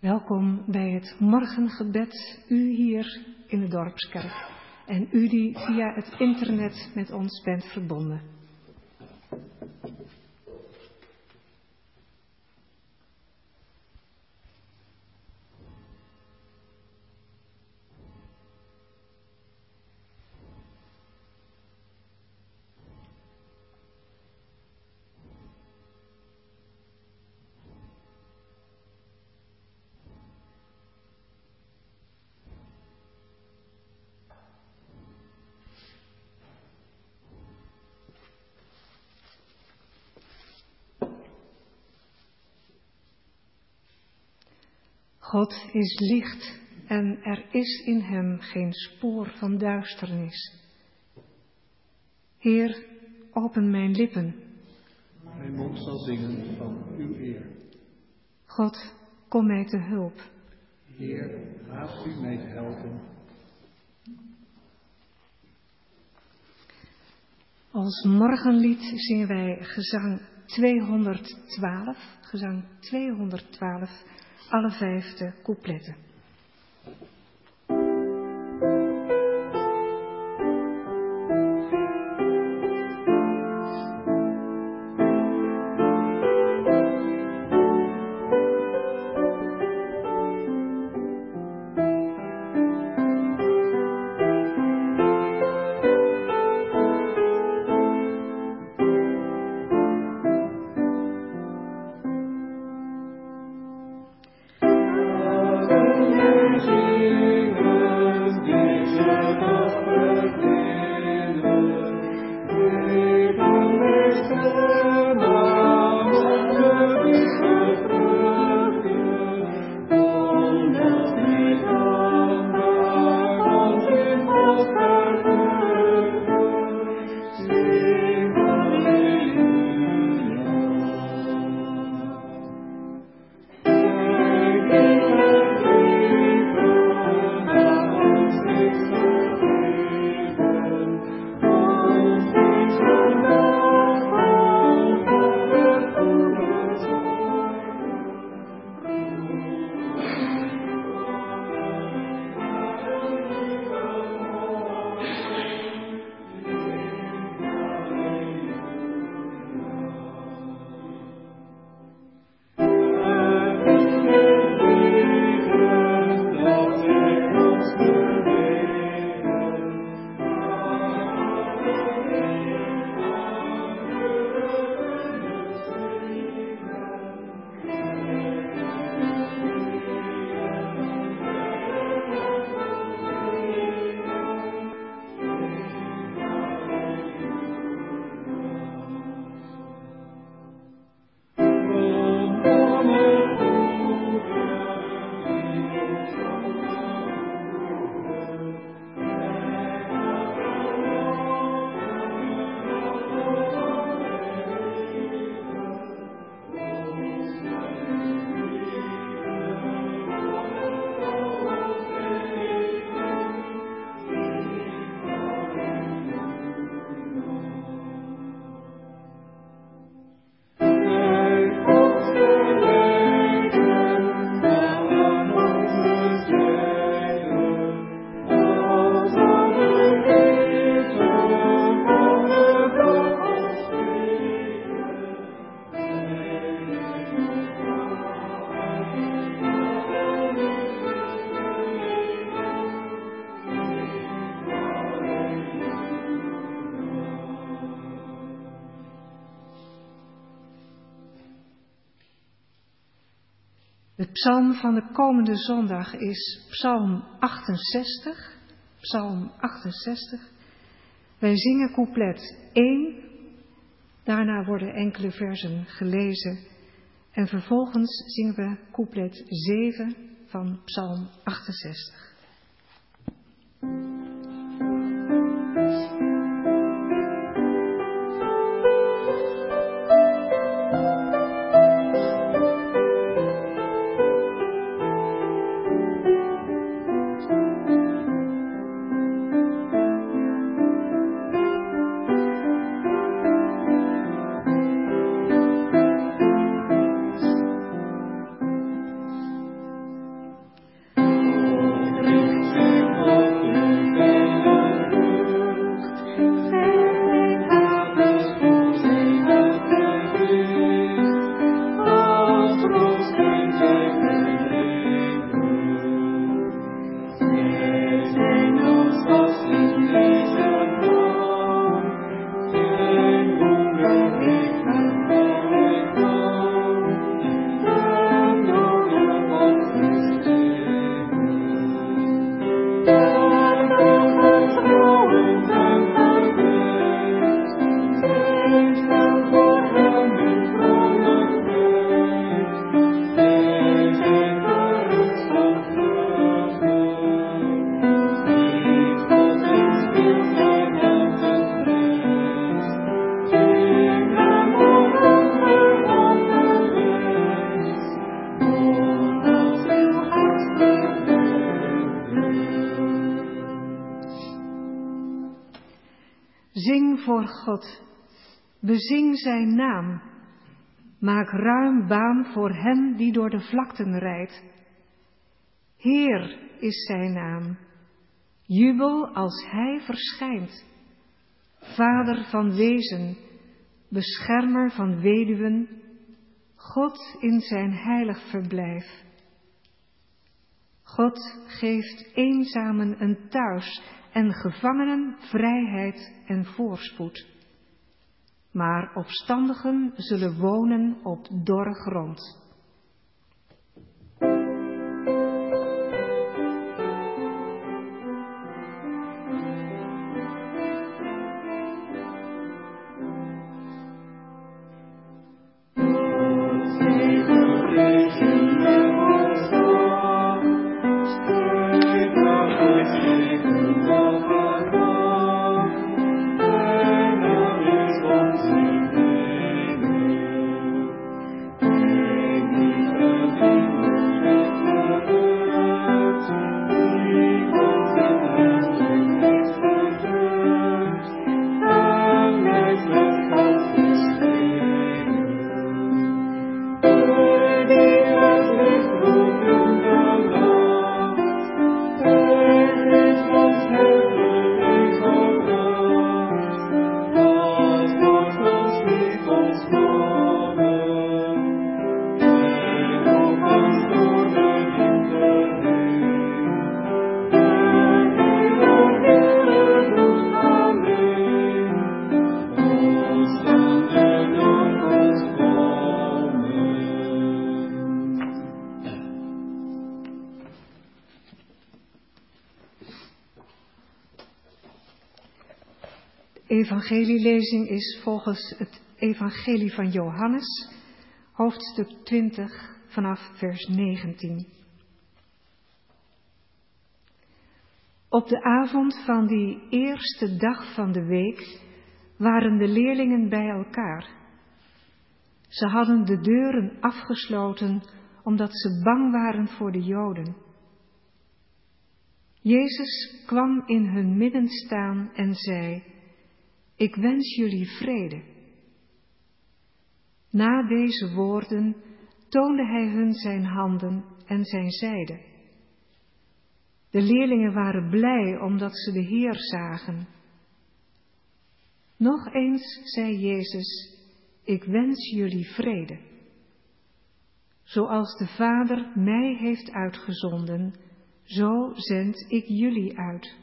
Welkom bij het morgengebed, u hier in de Dorpskerk en u die via het internet met ons bent verbonden. God is licht en er is in hem geen spoor van duisternis. Heer, open mijn lippen. Mijn mond zal zingen van uw eer. God, kom mij te hulp. Heer, haast u mij te helpen. Als morgenlied zingen wij gezang 212, alle 5 coupletten. De psalm van de komende zondag is Psalm 68. Psalm 68. Wij zingen couplet 1. Daarna worden enkele versen gelezen. En vervolgens zingen we couplet 7 van Psalm 68. Zing voor God, bezing zijn naam. Maak ruim baan voor hem die door de vlakten rijdt. Heer is zijn naam, jubel als hij verschijnt. Vader van wezen, beschermer van weduwen, God in zijn heilig verblijf. God geeft eenzamen een thuis en gevangenen vrijheid en voorspoed. Maar opstandigen zullen wonen op dorre grond. Evangelielezing is volgens het Evangelie van Johannes, hoofdstuk 20, vanaf vers 19. Op de avond van die eerste dag van de week waren de leerlingen bij elkaar. Ze hadden de deuren afgesloten omdat ze bang waren voor de Joden. Jezus kwam in hun midden staan en zei: Ik wens jullie vrede. Na deze woorden toonde hij hun zijn handen en zijn zijde. De leerlingen waren blij omdat ze de Heer zagen. Nog eens zei Jezus: Ik wens jullie vrede. Zoals de Vader mij heeft uitgezonden, zo zend ik jullie uit.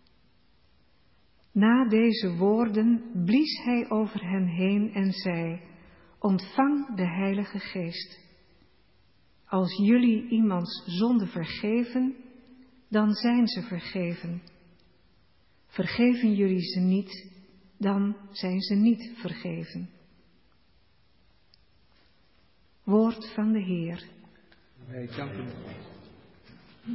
Na deze woorden blies hij over hen heen en zei: Ontvang de Heilige Geest. Als jullie iemands zonde vergeven, dan zijn ze vergeven. Vergeven jullie ze niet, dan zijn ze niet vergeven. Woord van de Heer. Wij danken u.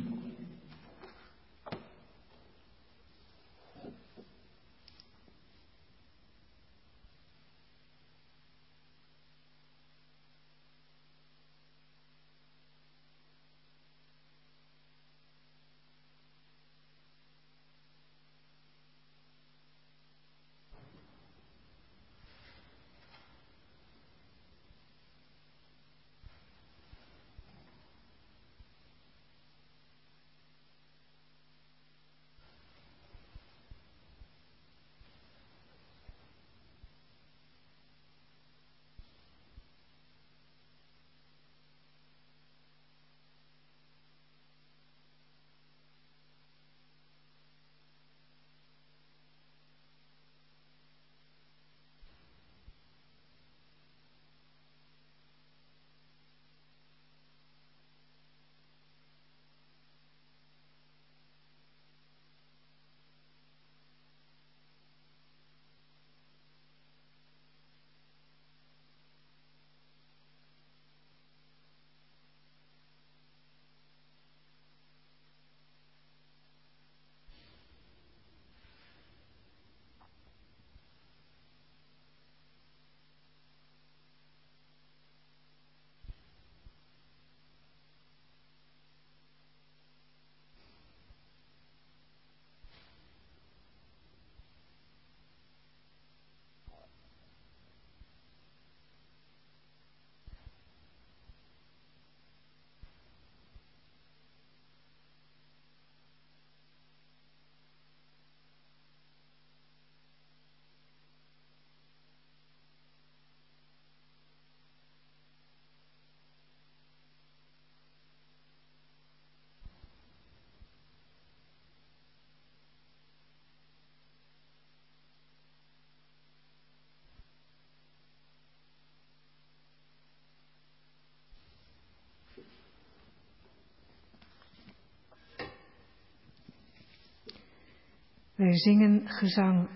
Wij zingen gezang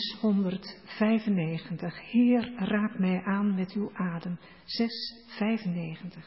695. Heer, raak mij aan met uw adem. 695.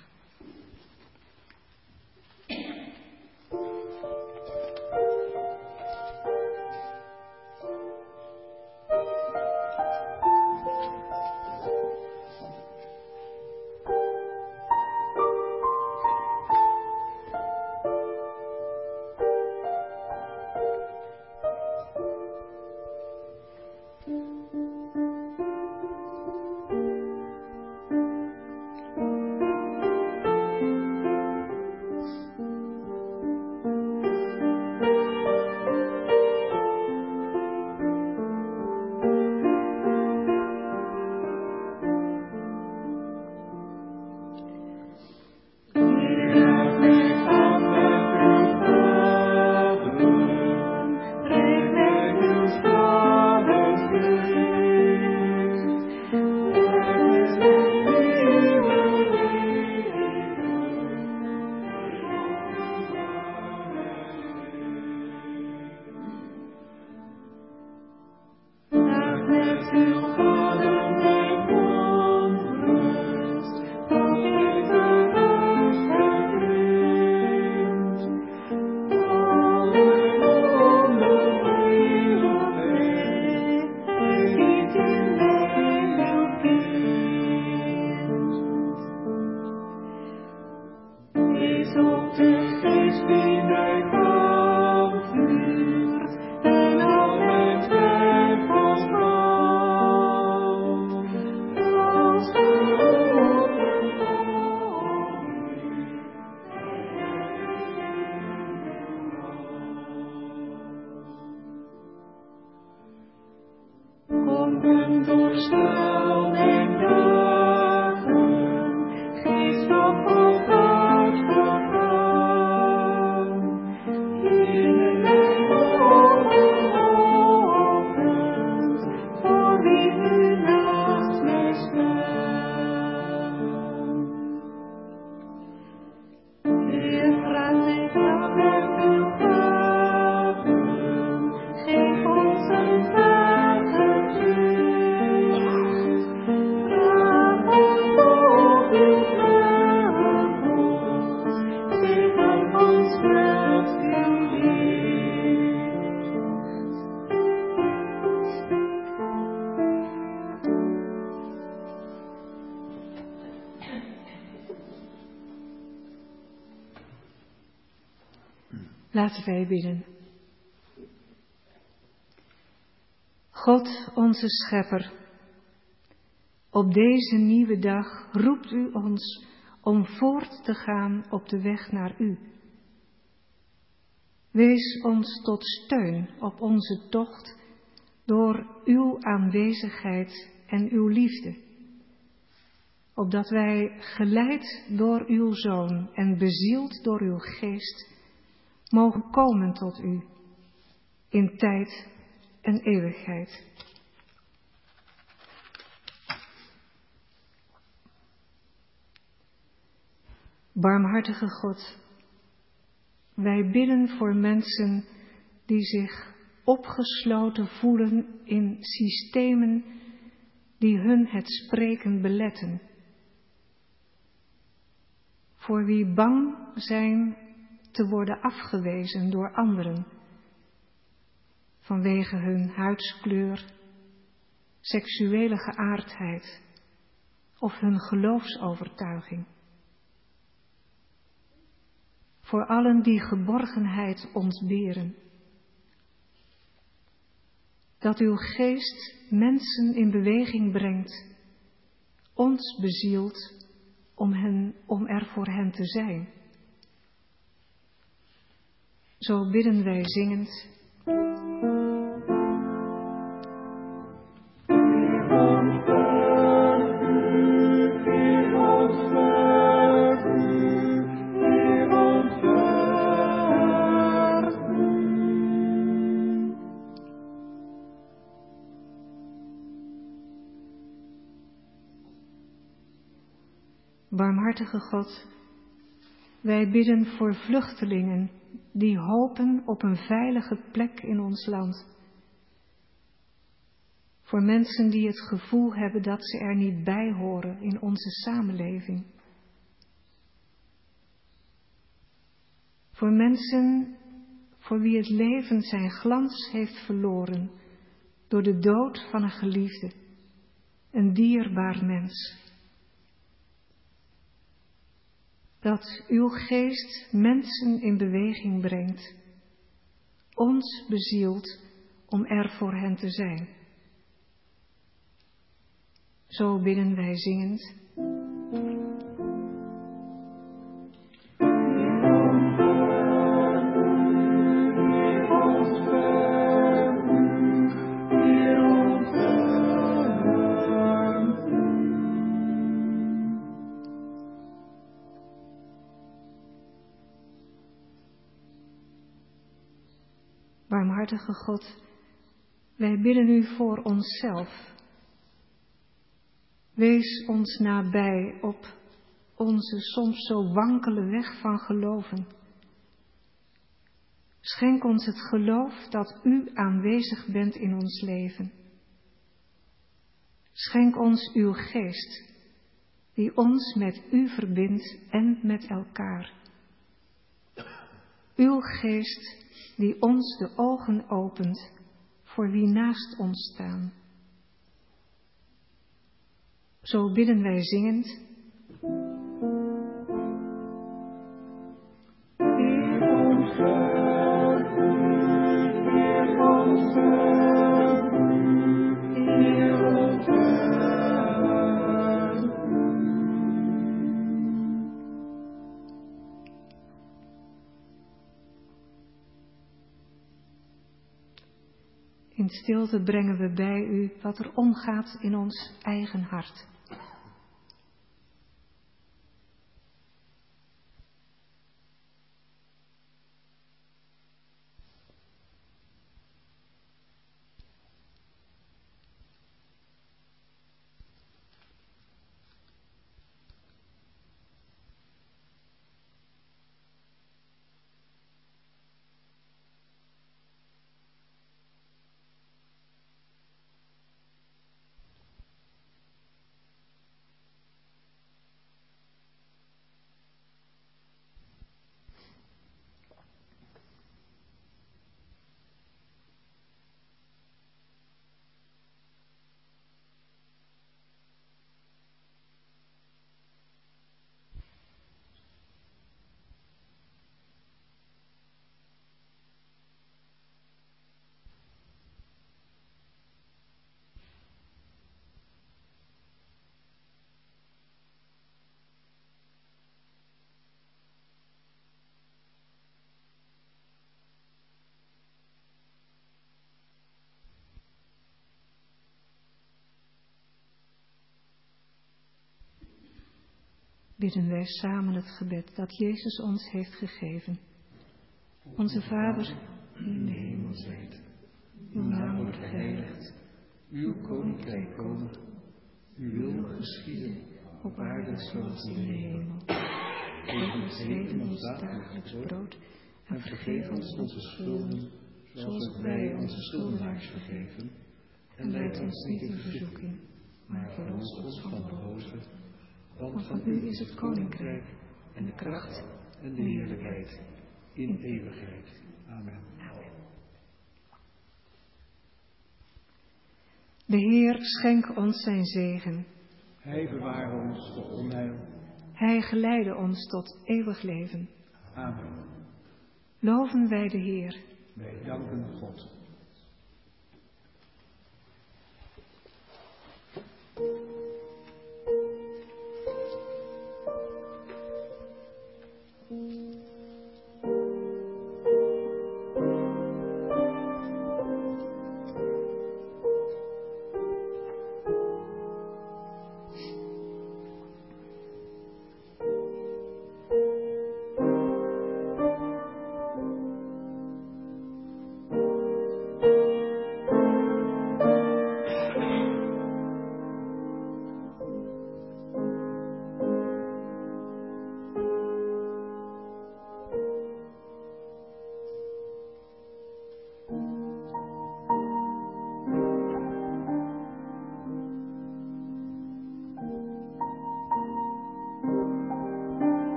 Laten wij bidden. God, onze Schepper, op deze nieuwe dag roept u ons om voort te gaan op de weg naar u. Wees ons tot steun op onze tocht door uw aanwezigheid en uw liefde, opdat wij, geleid door uw Zoon en bezield door uw Geest, mogen komen tot u in tijd en eeuwigheid. Barmhartige God, wij bidden voor mensen die zich opgesloten voelen in systemen die hun het spreken beletten. Voor wie bang zijn te worden afgewezen door anderen, vanwege hun huidskleur, seksuele geaardheid of hun geloofsovertuiging. Voor allen die geborgenheid ontberen. Dat uw Geest mensen in beweging brengt, ons bezielt om er voor hen te zijn. Zo bidden wij zingend. Barmhartige God, wij bidden voor vluchtelingen die hopen op een veilige plek in ons land. Voor mensen die het gevoel hebben dat ze er niet bij horen in onze samenleving. Voor mensen voor wie het leven zijn glans heeft verloren door de dood van een geliefde, een dierbaar mens. Dat uw geest mensen in beweging brengt, ons bezielt om er voor hen te zijn. Zo bidden wij zingend. Barmhartige God, wij bidden u voor onszelf. Wees ons nabij op onze soms zo wankele weg van geloven. Schenk ons het geloof dat u aanwezig bent in ons leven. Schenk ons uw geest, die ons met u verbindt en met elkaar. Uw geest die ons de ogen opent voor wie naast ons staan. Zo bidden wij zingend. In stilte brengen we bij u wat er omgaat in ons eigen hart. Bidden wij samen het gebed dat Jezus ons heeft gegeven. Onze Vader, die in de hemel zijt, uw naam wordt geheiligd, uw koninkrijk komen, uw wil geschieden, op aarde zoals in de hemel. Geef ons heden ons dagelijks brood en vergeef ons onze schulden, zoals ook wij onze schuldenaars vergeven. En leid ons niet in verzoeking, maar verlos ons van de boze. Want van u is het koninkrijk en de kracht en de heerlijkheid in eeuwigheid. Amen. De Heer schenk ons zijn zegen. Hij beware ons voor onheil. Hij geleide ons tot eeuwig leven. Amen. Loven wij de Heer. Wij danken God.